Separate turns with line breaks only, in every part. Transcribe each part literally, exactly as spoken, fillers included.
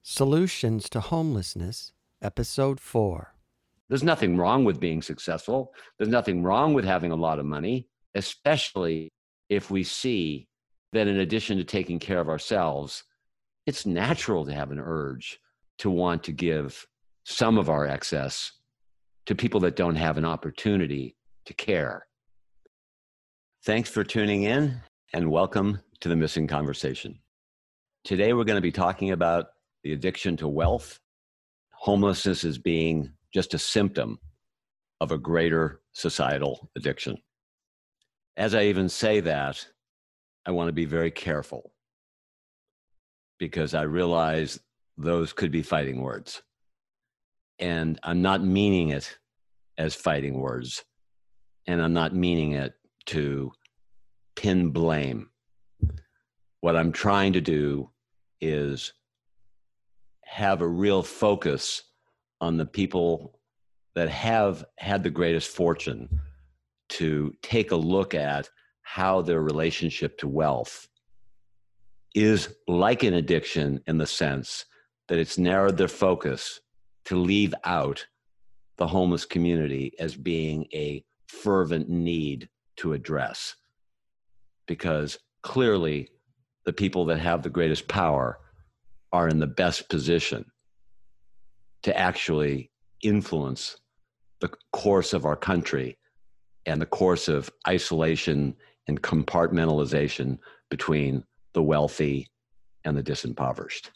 Solutions to Homelessness, Episode four.
There's nothing wrong with being successful. There's nothing wrong with having a lot of money, especially if we see that in addition to taking care of ourselves, it's natural to have an urge to want to give some of our excess to people that don't have an opportunity to care. Thanks for tuning in and welcome to the Missing Conversation. Today we're going to be talking about the addiction to wealth, homelessness as being just a symptom of a greater societal addiction. As I even say that, I want to be very careful because I realize those could be fighting words. And I'm not meaning it as fighting words. And I'm not meaning it to pin blame. What I'm trying to do is have a real focus on the people that have had the greatest fortune to take a look at how their relationship to wealth is like an addiction in the sense that it's narrowed their focus to leave out the homeless community as being a fervent need to address. Because clearly the people that have the greatest power are in the best position to actually influence the course of our country and the course of isolation and compartmentalization between the wealthy and the disimpoverished.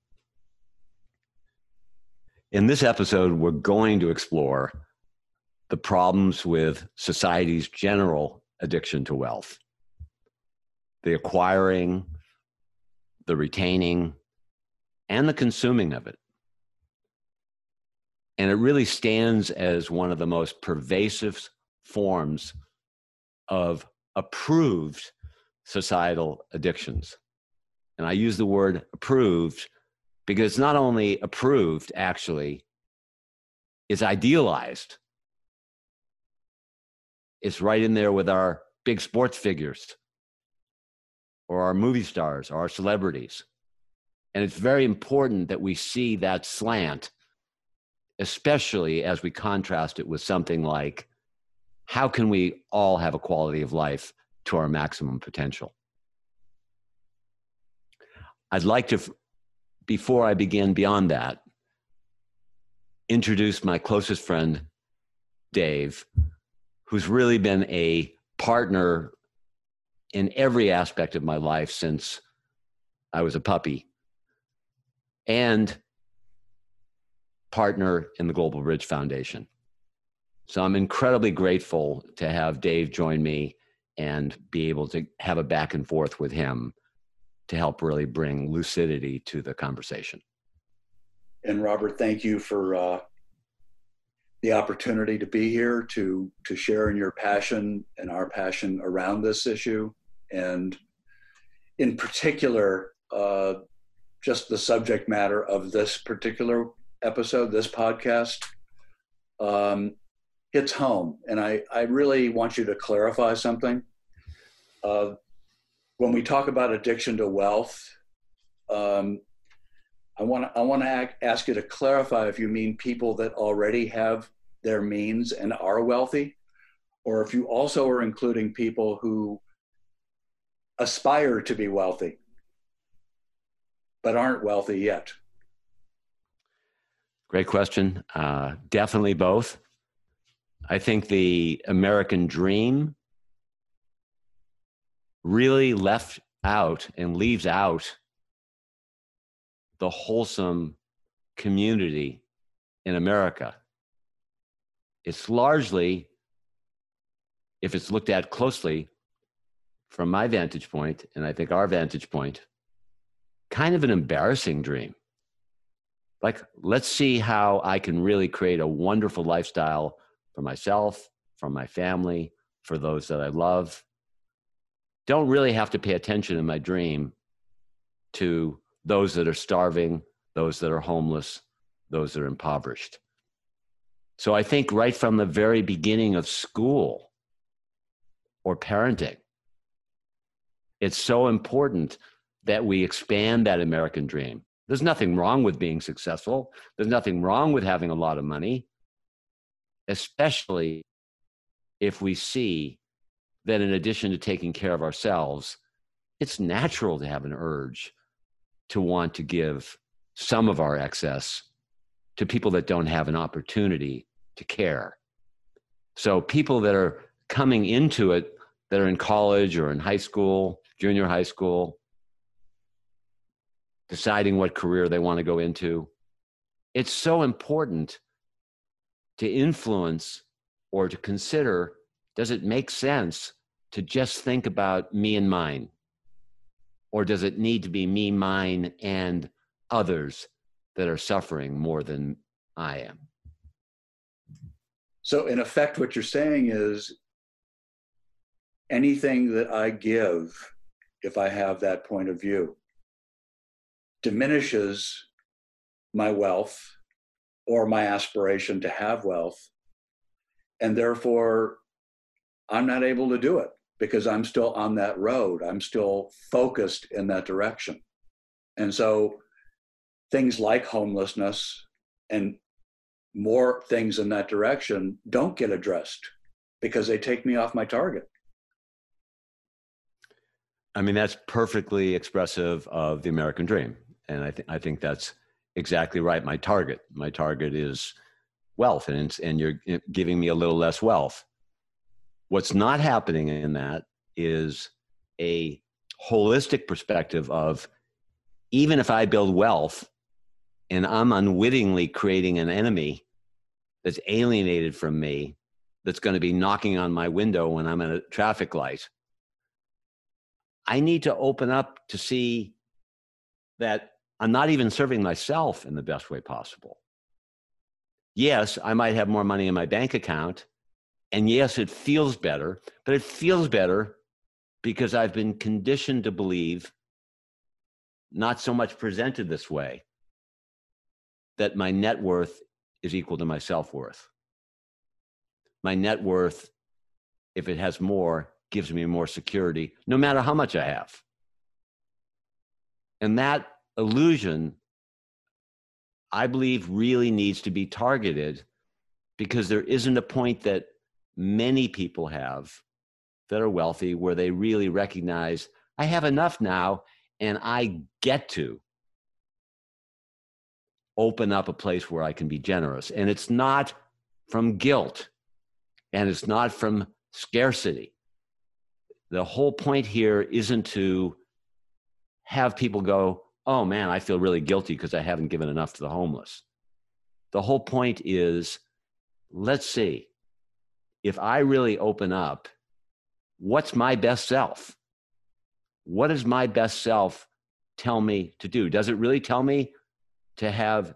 In this episode, we're going to explore the problems with society's general addiction to wealth, the acquiring, the retaining, and the consuming of it. And it really stands as one of the most pervasive forms of approved societal addictions. And I use the word approved because it's not only approved, actually, it's idealized. It's right in there with our big sports figures or our movie stars or our celebrities. And it's very important that we see that slant, especially as we contrast it with something like, how can we all have a quality of life to our maximum potential? I'd like to, before I begin beyond that, introduce my closest friend, Dave, who's really been a partner in every aspect of my life since I was a puppy, and partner in the Global Bridge Foundation. So I'm incredibly grateful to have Dave join me and be able to have a back and forth with him to help really bring lucidity to the conversation.
And Robert, thank you for uh, the opportunity to be here to, to share in your passion and our passion around this issue. And in particular, uh, just the subject matter of this particular episode, this podcast, um, hits home. And I, I really want you to clarify something. Uh, when we talk about addiction to wealth, um, I want to I want to ask you to clarify if you mean people that already have their means and are wealthy, or if you also are including people who aspire to be wealthy but aren't wealthy yet.
Great question. Uh, definitely both. I think the American dream really left out and leaves out the wholesome community in America. It's largely, if it's looked at closely from my vantage point, and I think our vantage point, kind of an embarrassing dream. Like, let's see how I can really create a wonderful lifestyle for myself, for my family, for those that I love. Don't really have to pay attention in my dream to those that are starving, those that are homeless, those that are impoverished. So I think right from the very beginning of school or parenting, it's so important that we expand that American dream, There's nothing wrong with being successful. There's nothing wrong with having a lot of money, especially if we see that in addition to taking care of ourselves, it's natural to have an urge to want to give some of our excess to people that don't have an opportunity to care. So people that are coming into it, that are in college or in high school, junior high school, deciding what career they want to go into, it's so important to influence or to consider, does it make sense to just think about me and mine? Or does it need to be me, mine, and others that are suffering more than I am?
So in effect, what you're saying is anything that I give, if I have that point of view, diminishes my wealth or my aspiration to have wealth. And therefore, I'm not able to do it because I'm still on that road. I'm still focused in that direction. And so things like homelessness and more things in that direction don't get addressed because they take me off my target.
I mean, that's perfectly expressive of the American dream. And I, th- I think that's exactly right. My target, my target is wealth, and, it's, and you're giving me a little less wealth. What's not happening in that is a holistic perspective of, even if I build wealth and I'm unwittingly creating an enemy that's alienated from me, that's going to be knocking on my window when I'm at a traffic light, I need to open up to see that I'm not even serving myself in the best way possible. Yes, I might have more money in my bank account, and yes, it feels better, but it feels better because I've been conditioned to believe, not so much presented this way, that my net worth is equal to my self-worth. My net worth, if it has more, gives me more security, no matter how much I have. And that illusion, I believe, really needs to be targeted, because there isn't a point that many people have that are wealthy where they really recognize, I have enough now and I get to open up a place where I can be generous. And it's not from guilt, and it's not from scarcity. The whole point here isn't to have people go, oh man, I feel really guilty because I haven't given enough to the homeless. The whole point is, let's see, if I really open up, what's my best self? What does my best self tell me to do? Does it really tell me to have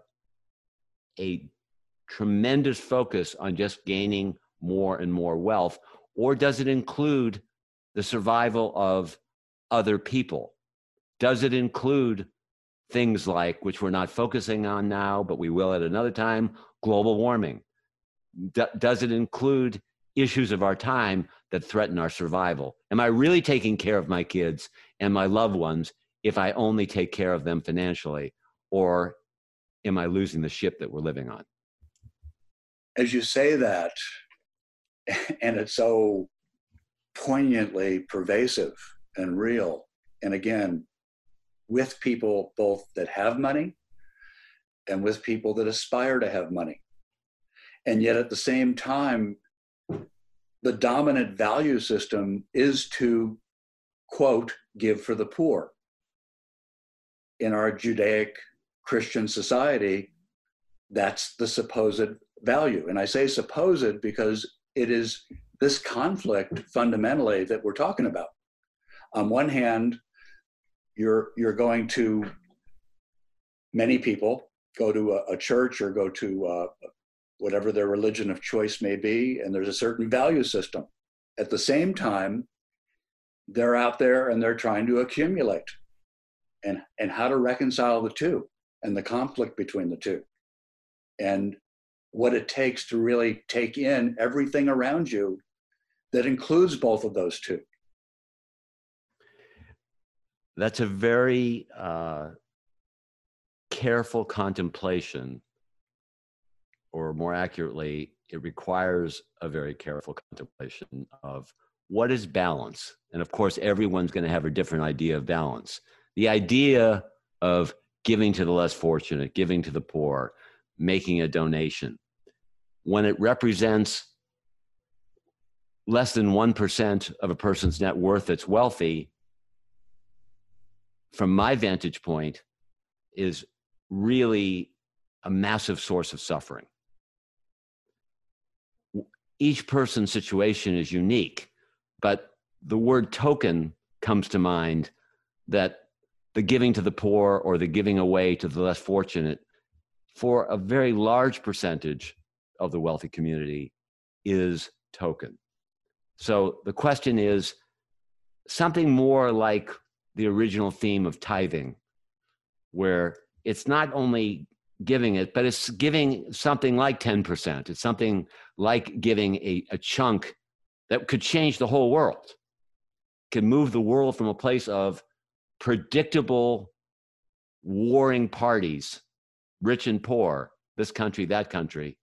a tremendous focus on just gaining more and more wealth? Or does it include the survival of other people? Does it include things like, which we're not focusing on now, but we will at another time, global warming? D- does it include issues of our time that threaten our survival? Am I really taking care of my kids and my loved ones if I only take care of them financially? Or am I losing the ship that we're living on?
As you say that, and it's so poignantly pervasive and real, and again, with people both that have money and with people that aspire to have money. And yet at the same time, the dominant value system is to, quote, give for the poor. In our Judaic Christian society, that's the supposed value. And I say supposed because it is this conflict fundamentally that we're talking about. On one hand, you're you're going to, many people go to a, a church or go to uh, whatever their religion of choice may be, and there's a certain value system. At the same time, they're out there and they're trying to accumulate, and, and how to reconcile the two and the conflict between the two, and what it takes to really take in everything around you that includes both of those two.
That's a very uh, careful contemplation, or more accurately, it requires a very careful contemplation of what is balance. And of course, everyone's going to have a different idea of balance. The idea of giving to the less fortunate, giving to the poor, making a donation, when it represents less than one percent of a person's net worth that's wealthy, from my vantage point, is really a massive source of suffering. Each person's situation is unique, but the word token comes to mind, that the giving to the poor or the giving away to the less fortunate for a very large percentage of the wealthy community is token. So the question is something more like the original theme of tithing, where it's not only giving it, but it's giving something like ten percent. It's something like giving a, a chunk that could change the whole world, could move the world from a place of predictable warring parties, rich and poor, this country, that country,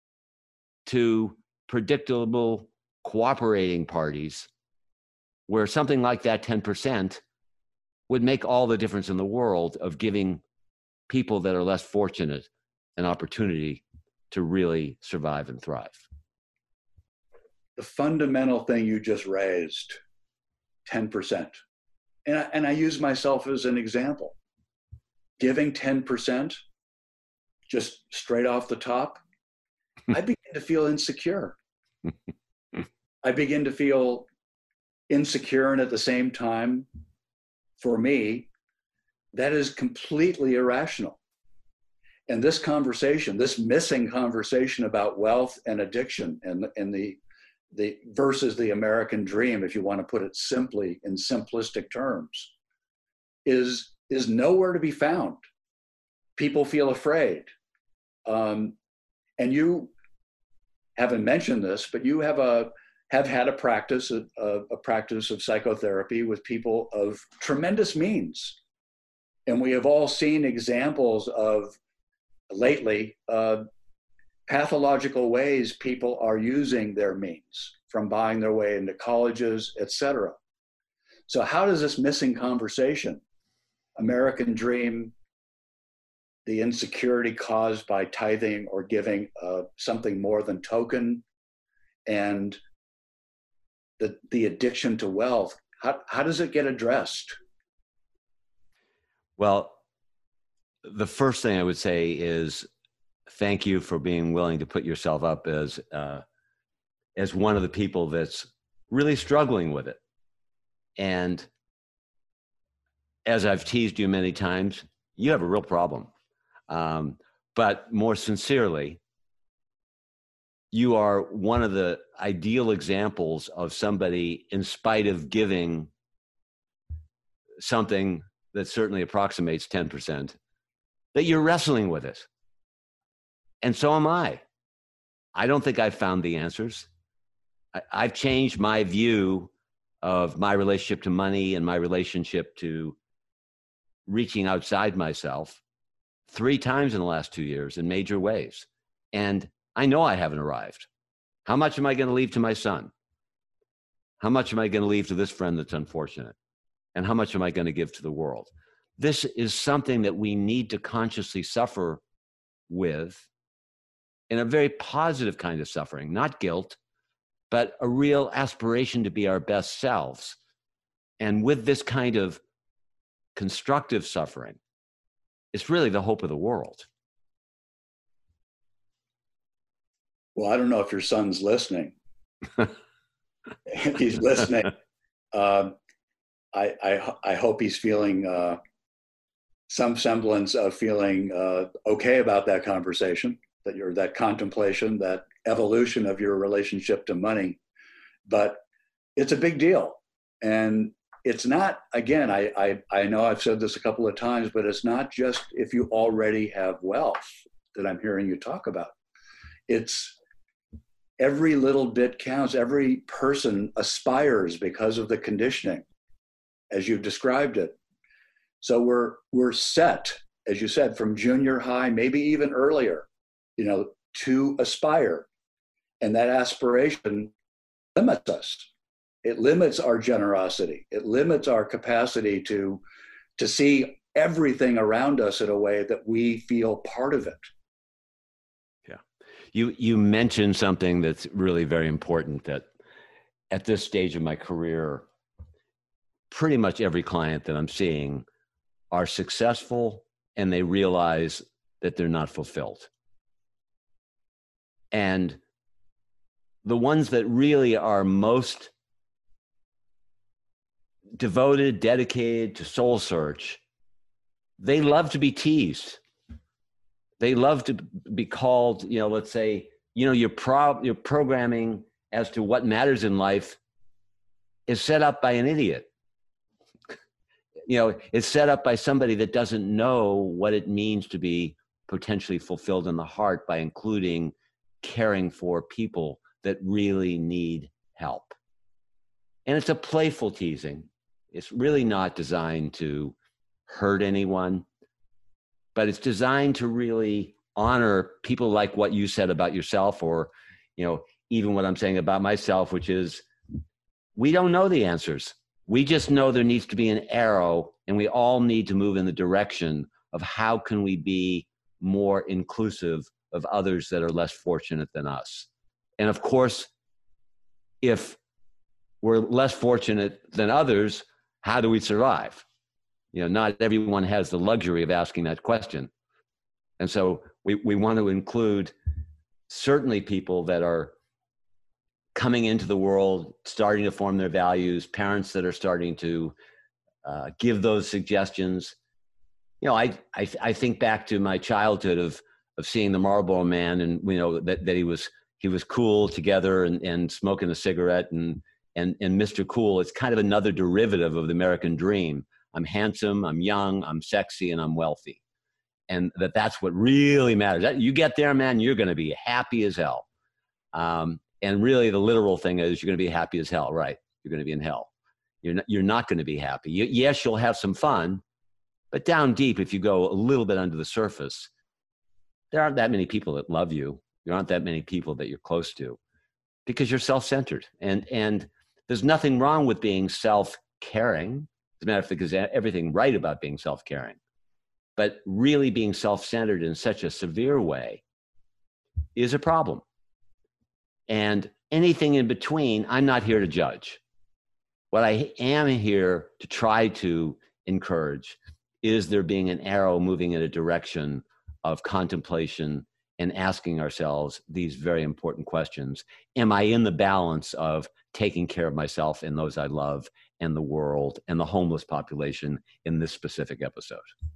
to predictable cooperating parties, where something like that ten percent would make all the difference in the world of giving people that are less fortunate an opportunity to really survive and thrive.
The fundamental thing you just raised, ten percent. And I, and I use myself as an example. Giving ten percent, just straight off the top, I begin to feel insecure. I begin to feel insecure, and at the same time, for me, that is completely irrational. And this conversation, this missing conversation about wealth and addiction and, and the, the versus the American dream, if you want to put it simply in simplistic terms, is, is nowhere to be found. People feel afraid. Um, and you haven't mentioned this, but you have a have had a practice, a, a practice of psychotherapy with people of tremendous means. And we have all seen examples of, lately, uh, pathological ways people are using their means, from buying their way into colleges, et cetera. So how does this missing conversation, American dream, the insecurity caused by tithing or giving uh, something more than token, and the, the addiction to wealth, how, how does it get addressed?
Well, the first thing I would say is thank you for being willing to put yourself up as uh, as one of the people that's really struggling with it. And as I've teased you many times, you have a real problem. Um, but more sincerely, you are one of the ideal examples of somebody, in spite of giving something that certainly approximates ten percent, that you're wrestling with it. And so am I. I don't think I've found the answers. I, I've changed my view of my relationship to money and my relationship to reaching outside myself three times in the last two years in major ways. And I know I haven't arrived. How much am I going to leave to my son? How much am I going to leave to this friend that's unfortunate? And how much am I going to give to the world? This is something that we need to consciously suffer with, in a very positive kind of suffering, not guilt, but a real aspiration to be our best selves. And with this kind of constructive suffering, it's really the hope of the world.
Well, I don't know if your son's listening. If he's listening, uh, I, I, I hope he's feeling uh, some semblance of feeling uh, okay about that conversation, that you're that contemplation, that evolution of your relationship to money. But it's a big deal. And it's not, again, I, I, I know I've said this a couple of times, but it's not just if you already have wealth that I'm hearing you talk about. It's every little bit counts. Every person aspires because of the conditioning, as you've described it. So we're we're set as you said, from junior high, maybe even earlier, you know, to aspire. And that aspiration limits us. It limits our generosity. It limits our capacity to, to see everything around us in a way that we feel part of it.
Yeah. You, you mentioned something that's really very important, that at this stage of my career, pretty much every client that I'm seeing are successful and they realize that they're not fulfilled. And the ones that really are most devoted, dedicated to soul search, they love to be teased. They love to be called, you know, let's say, you know, your pro your programming as to what matters in life is set up by an idiot. You know, it's set up by somebody that doesn't know what it means to be potentially fulfilled in the heart by including caring for people that really need help. And it's a playful teasing. It's really not designed to hurt anyone, but it's designed to really honor people like what you said about yourself, or, you know, even what I'm saying about myself, which is we don't know the answers. We just know there needs to be an arrow, and we all need to move in the direction of how can we be more inclusive of others that are less fortunate than us. And of course, if we're less fortunate than others, how do we survive? You know, not everyone has the luxury of asking that question. And so we, we want to include certainly people that are coming into the world, starting to form their values, parents that are starting to uh, give those suggestions. You know, I, I, I think back to my childhood of, of seeing the Marlboro Man, and, you know, that, that he was, he was cool together and, and smoking a cigarette, and, and, and Mister Cool. It's kind of another derivative of the American dream. I'm handsome, I'm young, I'm sexy, and I'm wealthy. And that that's what really matters. That, you get there, man, you're going to be happy as hell. Um, and really the literal thing is you're going to be happy as hell, right? You're going to be in hell. You're not, you're not going to be happy. You, yes, you'll have some fun, but down deep, if you go a little bit under the surface, there aren't that many people that love you. There aren't that many people that you're close to, because you're self-centered. And, and there's nothing wrong with being self-caring. As a matter of fact, there's everything right about being self-caring. But really being self-centered in such a severe way is a problem. And anything in between, I'm not here to judge. What I am here to try to encourage is there being an arrow moving in a direction of contemplation and asking ourselves these very important questions. Am I in the balance of taking care of myself and those I love and the world and the homeless population in this specific episode?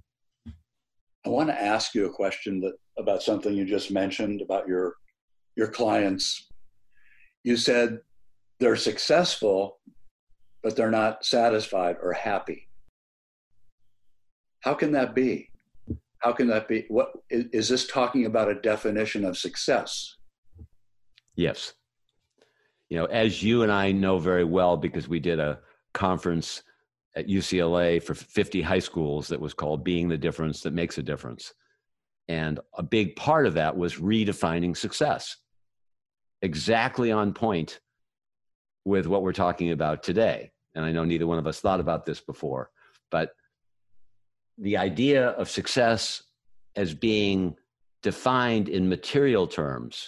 I want to ask you a question that, about something you just mentioned about your, your clients. You said they're successful, but they're not satisfied or happy. How can that be? How can that be? What is, is this talking about a definition of success?
Yes. You know, as you and I know very well, because we did a conference at U C L A for fifty high schools that was called Being the Difference That Makes a Difference. And a big part of that was redefining success. Exactly on point with what we're talking about today. And I know neither one of us thought about this before, but the idea of success as being defined in material terms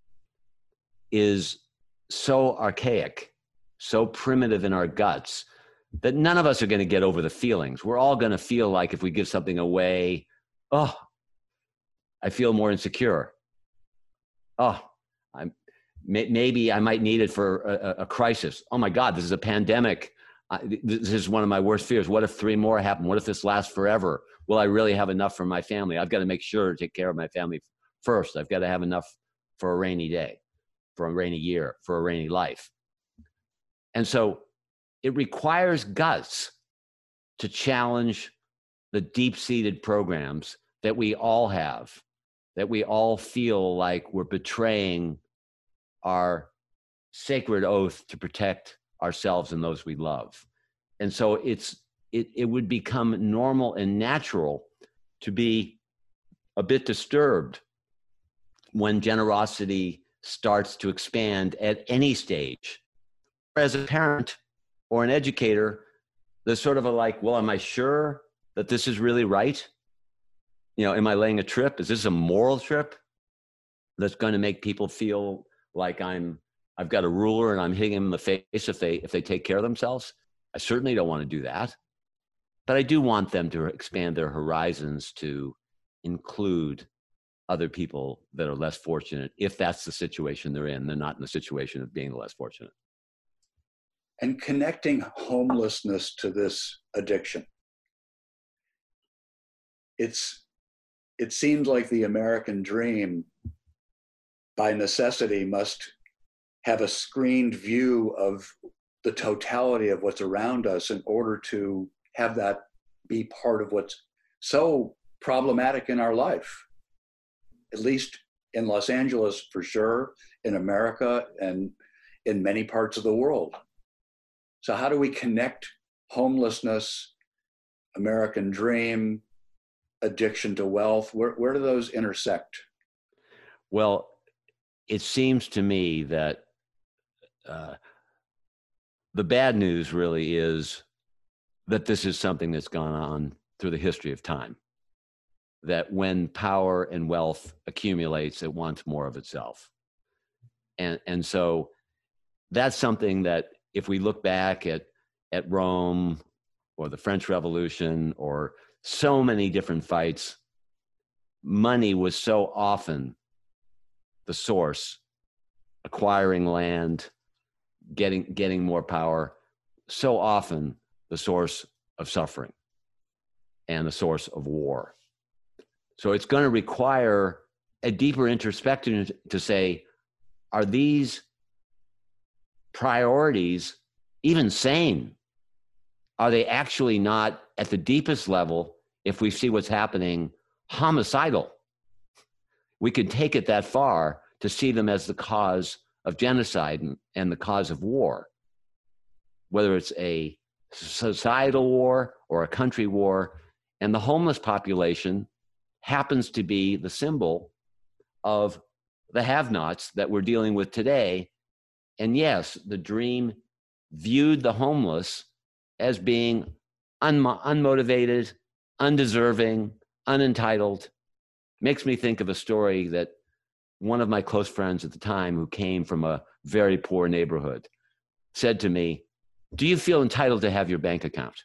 is so archaic, so primitive in our guts, that none of us are going to get over the feelings. We're all going to feel like if we give something away, oh, I feel more insecure. Oh, I'm may, maybe I might need it for a, a crisis. Oh my God, this is a pandemic. I, this is one of my worst fears. What if three more happen? What if this lasts forever? Will I really have enough for my family? I've got to make sure to take care of my family first. I've got to have enough for a rainy day, for a rainy year, for a rainy life. And so it requires guts to challenge the deep-seated programs that we all have, that we all feel like we're betraying our sacred oath to protect ourselves and those we love. And so it's it, it would become normal and natural to be a bit disturbed when generosity starts to expand at any stage. As a parent or an educator, there's sort of a like, well, am I sure that this is really right? You know, am I laying a trip? Is this a moral trip that's going to make people feel like I'm, I've got a ruler and I'm hitting them in the face if they, if they take care of themselves? I certainly don't want to do that. But I do want them to expand their horizons to include other people that are less fortunate, if that's the situation they're in. They're not in the situation of being less fortunate.
And connecting homelessness to this addiction. It's, it seems like the American dream, by necessity, must have a screened view of the totality of what's around us in order to have that be part of what's so problematic in our life, at least in Los Angeles for sure, in America, and in many parts of the world. So how do we connect homelessness, American dream, addiction to wealth? Where, where do those intersect?
Well, it seems to me that uh, the bad news really is that this is something that's gone on through the history of time. That when power and wealth accumulates, it wants more of itself. And, and so that's something that if we look back at, at Rome or the French Revolution or so many different fights, money was so often the source, acquiring land, getting, getting more power, so often the source of suffering and the source of war. So it's going to require a deeper introspection to say, are these priorities even sane? Are they actually not at the deepest level, if we see what's happening, homicidal? We could take it that far to see them as the cause of genocide and, and the cause of war, whether it's a societal war or a country war. And the homeless population happens to be the symbol of the have-nots that we're dealing with today. And yes, the dream viewed the homeless as being un- unmotivated, undeserving, unentitled. Makes me think of a story that one of my close friends at the time, who came from a very poor neighborhood, said to me, "Do you feel entitled to have your bank account?"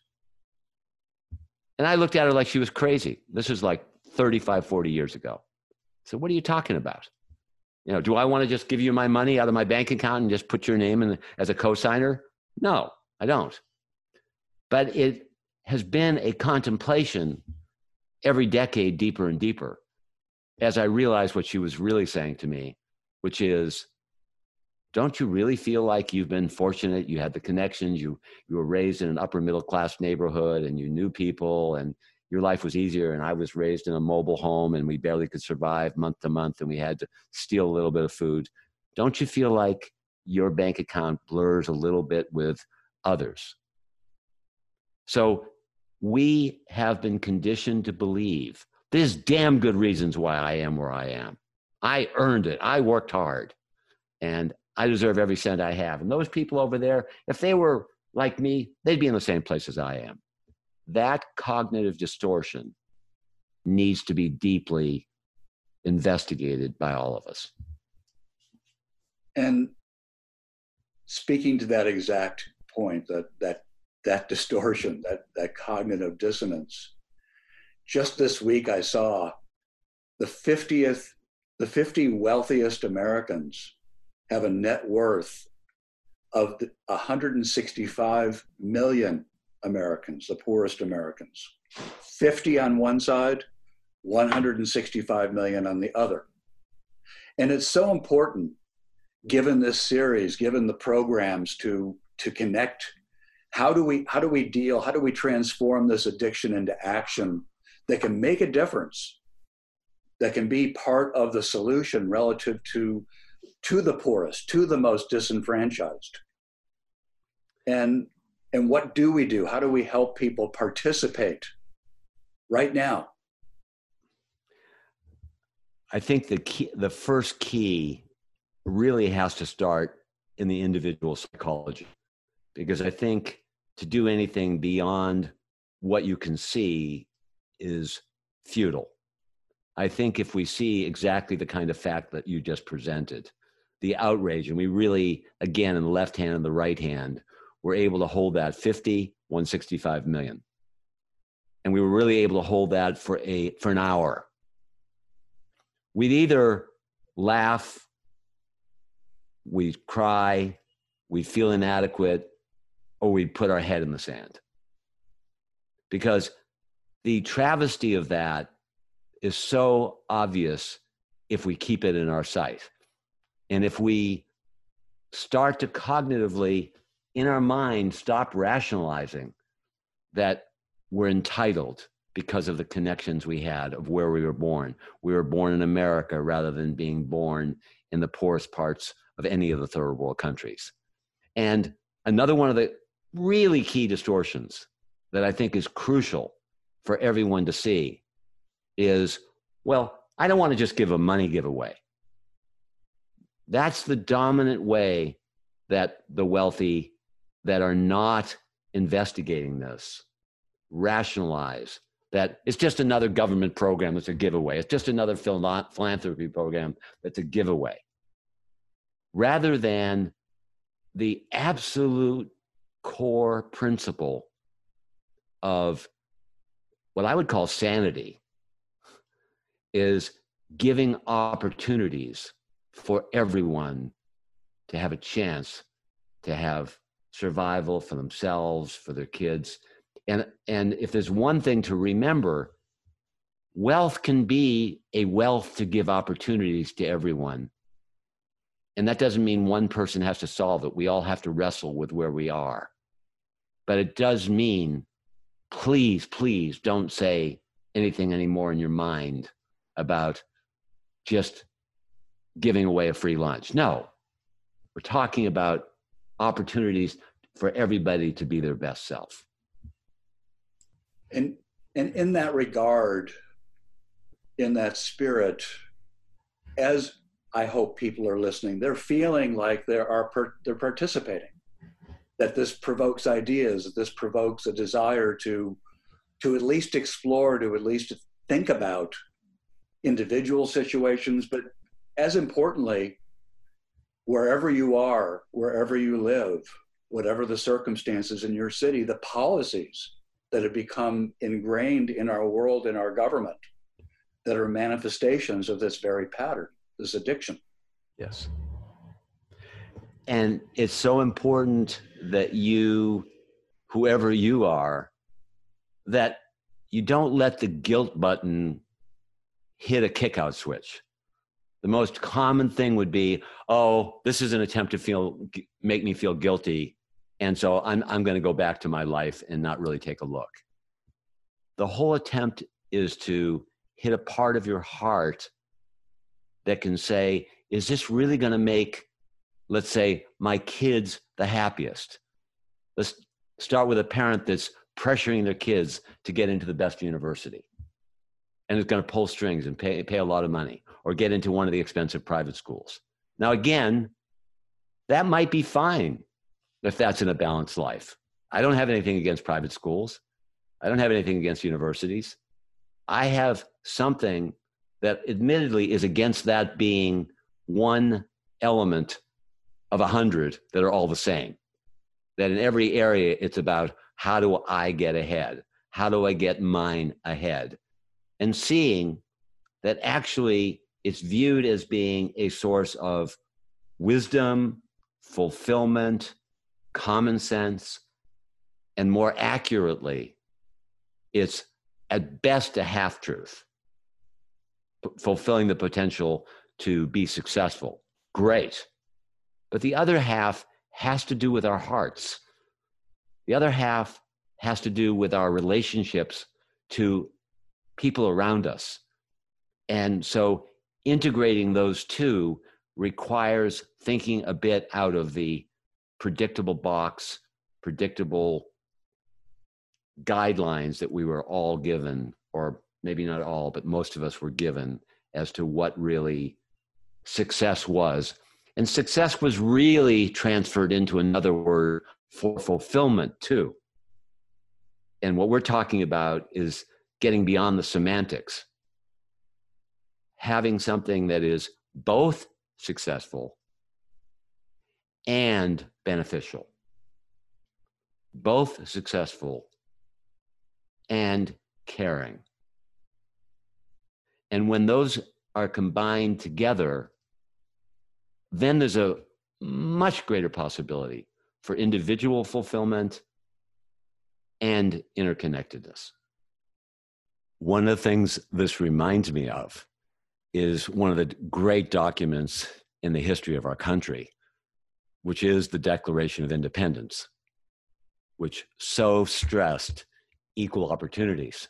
And I looked at her like she was crazy. This was like thirty-five, forty years ago. So what are you talking about? You know, do I want to just give you my money out of my bank account and just put your name in as a cosigner? No, I don't. But it has been a contemplation every decade, deeper and deeper, as I realized what she was really saying to me, which is, don't you really feel like you've been fortunate? You had the connections, you, you were raised in an upper middle class neighborhood and you knew people and your life was easier. And I was raised in a mobile home and we barely could survive month to month and we had to steal a little bit of food. Don't you feel like your bank account blurs a little bit with others? So we have been conditioned to believe there's damn good reasons why I am where I am. I earned it. I worked hard and I deserve every cent I have. And those people over there, if they were like me, they'd be in the same place as I am. That cognitive distortion needs to be deeply investigated by all of us.
And speaking to that exact point, that that that distortion, that that cognitive dissonance, just this week I saw the fiftieth, the fifty wealthiest Americans have a net worth of one hundred sixty-five million Americans, the poorest Americans. fifty on one side, one hundred sixty-five million on the other. And it's so important, given this series, given the programs, to, to connect. How do we, how do we deal, how do we transform this addiction into action that can make a difference, that can be part of the solution relative to, to the poorest, to the most disenfranchised? And, and what do we do? How do we help people participate right now
I think the key, the first key really has to start in the individual psychology, because I think to do anything beyond what you can see is futile. I think if we see exactly the kind of fact that you just presented, the outrage, and we really, again, in the left hand and the right hand, were able to hold that fifty, one hundred sixty-five million. And we were really able to hold that for a for an hour. We'd either laugh, we'd cry, we'd feel inadequate, or we'd put our head in the sand. Because the travesty of that is so obvious if we keep it in our sight. And if we start to cognitively, in our mind, stop rationalizing that we're entitled because of the connections we had of where we were born. We were born in America rather than being born in the poorest parts of any of the third world countries. And another one of the really key distortions that I think is crucial for everyone to see is, well, I don't want to just give a money giveaway. That's the dominant way that the wealthy that are not investigating this rationalize that it's just another government program that's a giveaway. It's just another philanthropy program that's a giveaway. Rather than the absolute core principle of what I would call sanity is giving opportunities for everyone to have a chance to have survival for themselves, for their kids. And, and if there's one thing to remember, wealth can be a wealth to give opportunities to everyone. And that doesn't mean one person has to solve it. We all have to wrestle with where we are. But it does mean, please, please don't say anything anymore in your mind about just giving away a free lunch. No, we're talking about opportunities for everybody to be their best self.
And, and in that regard, in that spirit, as I hope people are listening, they're feeling like they are per, they're participating, that this provokes ideas, that this provokes a desire to, to at least explore, to at least think about individual situations, but as importantly, wherever you are, wherever you live, whatever the circumstances in your city, the policies that have become ingrained in our world, in our government, that are manifestations of this very pattern, this addiction.
Yes. And it's so important that you, whoever you are, that you don't let the guilt button hit a kick-out switch. The most common thing would be, oh, this is an attempt to feel, make me feel guilty, and so I'm, I'm going to go back to my life and not really take a look. The whole attempt is to hit a part of your heart that can say, is this really going to make, let's say, my kids the happiest? Let's start with a parent that's pressuring their kids to get into the best university and is going to pull strings and pay, pay a lot of money, or get into one of the expensive private schools. Now, again, that might be fine if that's in a balanced life. I don't have anything against private schools. I don't have anything against universities. I have something that admittedly is against that being one element of a hundred that are all the same. That in every area, it's about, how do I get ahead? How do I get mine ahead? And seeing that actually it's viewed as being a source of wisdom, fulfillment, common sense, and more accurately, it's at best a half-truth, fulfilling the potential to be successful. Great. But the other half has to do with our hearts. The other half has to do with our relationships to people around us. And so integrating those two requires thinking a bit out of the predictable box, predictable guidelines that we were all given, or maybe not all, but most of us were given as to what really success was. And success was really transferred into another word for fulfillment too. And what we're talking about is getting beyond the semantics, having something that is both successful and beneficial, both successful and caring. And when those are combined together, then there's a much greater possibility for individual fulfillment and interconnectedness. One of the things this reminds me of is one of the great documents in the history of our country, which is the Declaration of Independence, which so stressed equal opportunities.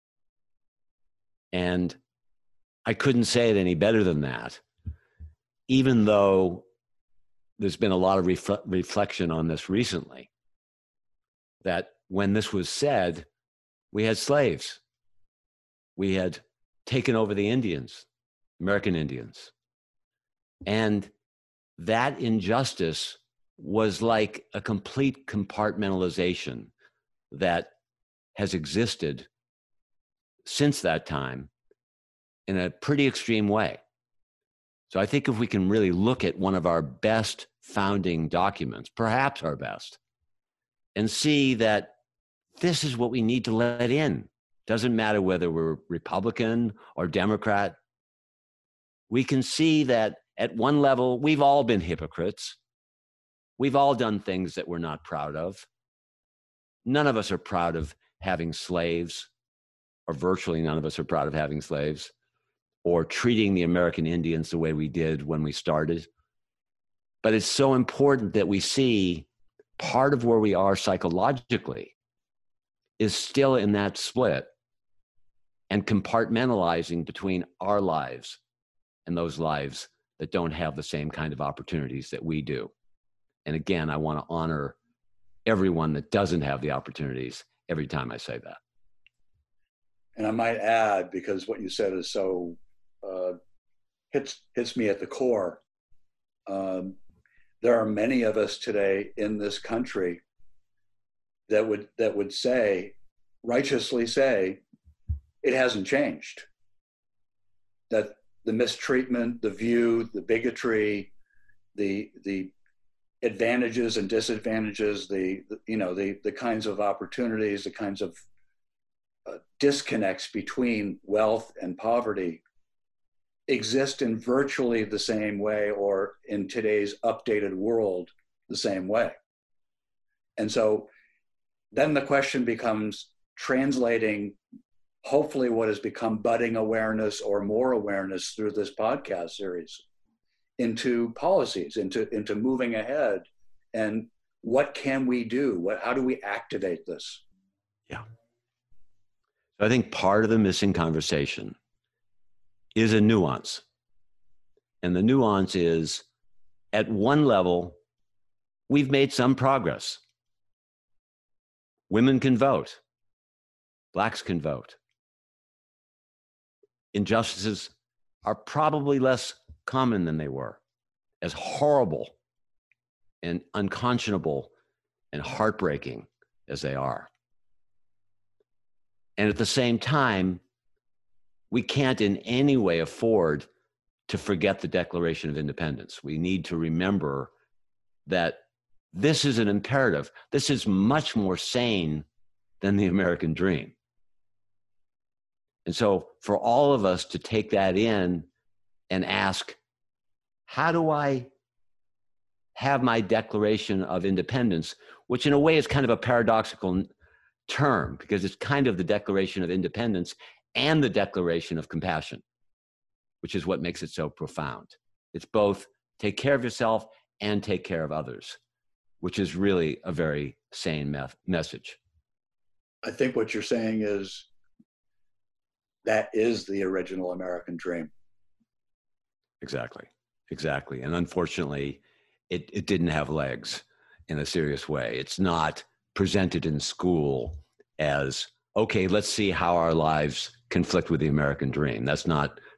And I couldn't say it any better than that, even though there's been a lot of refle- reflection on this recently, that when this was said, we had slaves. We had taken over the Indians, American Indians. And that injustice was like a complete compartmentalization that has existed since that time in a pretty extreme way. So I think if we can really look at one of our best founding documents, perhaps our best, and see that this is what we need to let in. Doesn't matter whether we're Republican or Democrat. We can see that at one level, we've all been hypocrites. We've all done things that we're not proud of. None of us are proud of having slaves, or virtually none of us are proud of having slaves, or treating the American Indians the way we did when we started. But it's so important that we see part of where we are psychologically is still in that split and compartmentalizing between our lives and those lives that don't have the same kind of opportunities that we do. And again, I want to honor everyone that doesn't have the opportunities every time I say that.
And I might add, because what you said is so uh, hits hits me at the core. Um, there are many of us today in this country that would that would say, righteously say, it hasn't changed. That the mistreatment, the view, the bigotry, the the advantages and disadvantages, the, the you know the the kinds of opportunities, the kinds of uh, disconnects between wealth and poverty exist in virtually the same way, or in today's updated world, the same way. And so then the question becomes translating hopefully what has become budding awareness or more awareness through this podcast series into policies, into, into moving ahead. And what can we do? What, how do we activate this?
Yeah. So I think part of the missing conversation is a nuance. And the nuance is, at one level, we've made some progress. Women can vote. Blacks can vote. Injustices are probably less common than they were, as horrible and unconscionable and heartbreaking as they are. And at the same time, we can't in any way afford to forget the Declaration of Independence. We need to remember that this is an imperative. This is much more sane than the American dream. And so for all of us to take that in and ask, how do I have my Declaration of Independence, which in a way is kind of a paradoxical term, because it's kind of the Declaration of Independence and the Declaration of Compassion, which is what makes it so profound. It's both take care of yourself and take care of others, which is really a very sane me- message.
I think what you're saying is that is the original American dream.
Exactly, exactly. And unfortunately, it, it didn't have legs in a serious way. It's not presented in school as, okay, let's see how our lives conflict with the American dream. That's not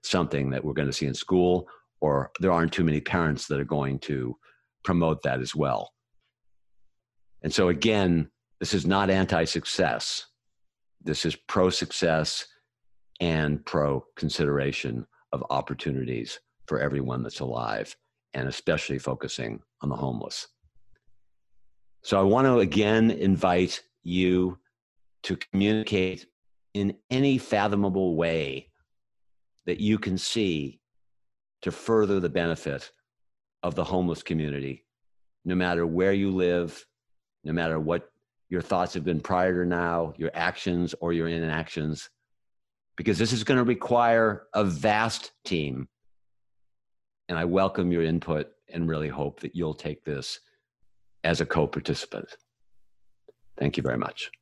something that we're going to see in school, or there aren't too many parents that are going to promote that as well. And so again, this is not anti-success. This is pro-success and pro-consideration of opportunities for everyone that's alive, and especially focusing on the homeless. So I want to again invite you to communicate in any fathomable way that you can see to further the benefit of the homeless community, no matter where you live, no matter what your thoughts have been prior to now, your actions or your inactions, because this is going to require a vast team. And I welcome your input and really hope that you'll take this as a co-participant. Thank you very much.